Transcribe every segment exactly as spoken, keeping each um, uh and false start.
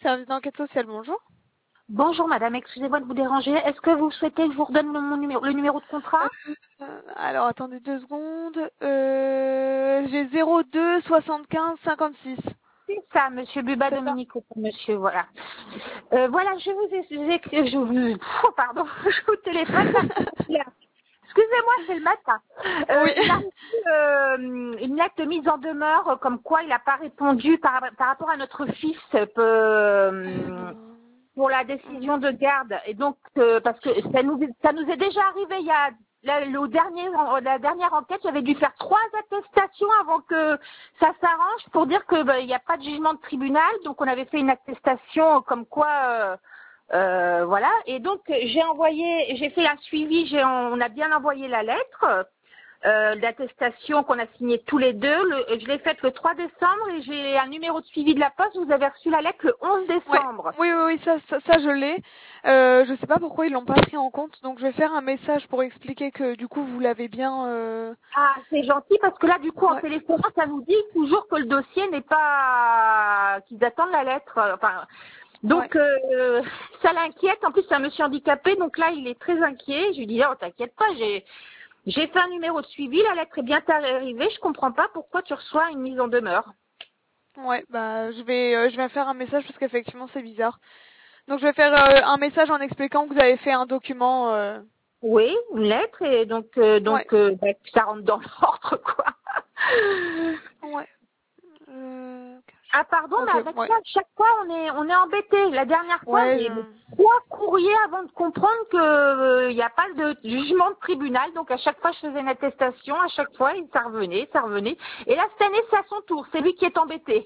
service d'enquête sociale, bonjour. Bonjour madame, excusez-moi de vous déranger. Est-ce que vous souhaitez que je vous redonne le, mon numéro, le numéro de contrat? Euh, alors, attendez deux secondes. Euh, j'ai zéro deux soixante-quinze cinquante-six. C'est ça, monsieur Buba C'est ça? Dominico, monsieur, voilà. Euh, voilà, je vous ai... Je, je vous, oh, pardon, je vous téléphone. Là. Excusez-moi, c'est le matin. Euh, Oui. il a reçu euh, une lettre de mise en demeure, euh, comme quoi il n'a pas répondu par, par rapport à notre fils euh, pour la décision de garde. Et donc, euh, parce que ça nous, ça nous est déjà arrivé il y a la, le dernier, la dernière enquête, j'avais dû faire trois attestations avant que ça s'arrange pour dire que bah, il n'y a pas de jugement de tribunal. Donc, on avait fait une attestation comme quoi, euh, euh, voilà. Et donc, j'ai envoyé, j'ai fait un suivi. J'ai, on a bien envoyé la lettre. Euh, d'attestation qu'on a signée tous les deux. Le, je l'ai faite le trois décembre et j'ai un numéro de suivi de la poste. Vous avez reçu la lettre le onze décembre. Ouais. Oui, oui, oui, ça, ça, ça je l'ai. Euh, je sais pas pourquoi ils l'ont pas pris en compte, donc je vais faire un message pour expliquer que du coup vous l'avez bien. Euh... Ah, c'est gentil parce que là, du coup, en Ouais. téléphone, ça nous dit toujours que le dossier n'est pas, qu'ils attendent la lettre. Enfin, donc Ouais. euh, ça l'inquiète. En plus, c'est un monsieur handicapé, donc là, il est très inquiet. Je lui dis, oh, t'inquiète pas, j'ai j'ai fait un numéro de suivi, la lettre est bien arrivée. Je comprends pas pourquoi tu reçois une mise en demeure. Ouais, bah je vais, euh, je vais faire un message parce qu'effectivement c'est bizarre. Donc je vais faire euh, un message en expliquant que vous avez fait un document. Euh... Oui, une lettre et donc euh, Ouais. donc euh, bah, ça rentre dans l'ordre quoi. Ouais. Euh... Ah pardon, Ok, mais avec ouais. ça, chaque fois on est on est embêté. La dernière fois, Ouais, j'ai je... trois courriers avant de comprendre que il n'y a pas de jugement de tribunal. Donc à chaque fois, je faisais une attestation. À chaque fois, et ça revenait, ça revenait. Et là cette année, c'est à son tour. C'est lui qui est embêté.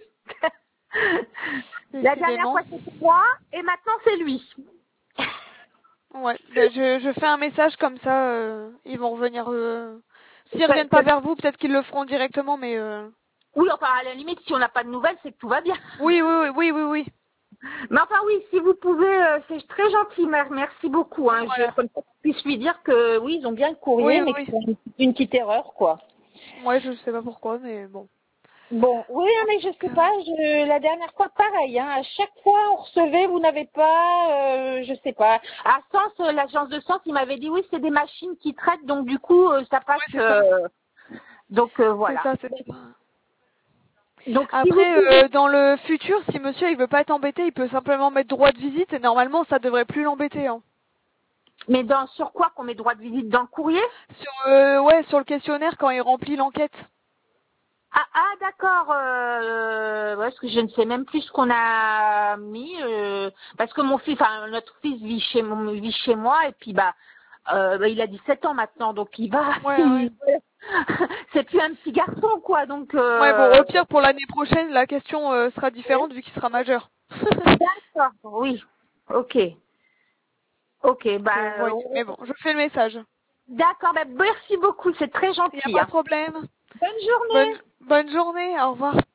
La dernière décidément. fois, c'était moi, et maintenant c'est lui. Ouais, bah, je, je fais un message comme ça, euh, ils vont revenir. Euh... S'ils Parce reviennent pas que- vers vous, peut-être qu'ils le feront directement, mais. Euh... Oui, enfin à la limite, si on n'a pas de nouvelles, c'est que tout va bien. Oui, oui, oui, oui, oui, oui. Mais enfin oui, si vous pouvez, euh, c'est très gentil, mer- merci beaucoup. Hein. Je Voilà. comme ça, je puisse lui dire que oui, ils ont bien le Oui, courrier, mais oui, qu'il y a une, une petite erreur, quoi. oui. Ouais, je sais pas pourquoi, mais bon. Bon, oui, hein, mais je sais pas, je, la dernière fois, pareil, hein, à chaque fois on recevait, vous n'avez pas, euh, je sais pas. À Sens, euh, l'agence de Sens, il m'avait dit oui, c'est des machines qui traitent, donc du coup, euh, ça passe. Ouais, c'est ça. euh, donc euh, C'est voilà. ça, c'est ça. Donc si vous Après, pouvez. euh, dans le futur, si monsieur il veut pas être embêté, il peut simplement mettre droit de visite et normalement ça devrait plus l'embêter. Hein. Mais dans sur quoi qu'on met droit de visite dans le courrier? Sur euh, ouais, sur le questionnaire quand il remplit l'enquête. Ah, ah d'accord, euh, ouais, parce que je ne sais même plus ce qu'on a mis, euh, parce que mon fils, enfin notre fils vit chez mon vit chez moi et puis bah, euh, bah, il a dix-sept ans maintenant, donc il va, Ouais, ouais. il- c'est plus un petit garçon quoi, donc Ouais, bon, euh, au pire pour l'année prochaine, la question euh, sera différente vu qu'il sera majeur. d'accord, oui, ok, ok, Donc, euh, bah ouais. euh, Mais bon, je fais le message. d'accord, bah merci beaucoup, c'est très Il n'y a gentil, pas hein. de problème. Bonne journée. Bonne bonne journée. Au revoir.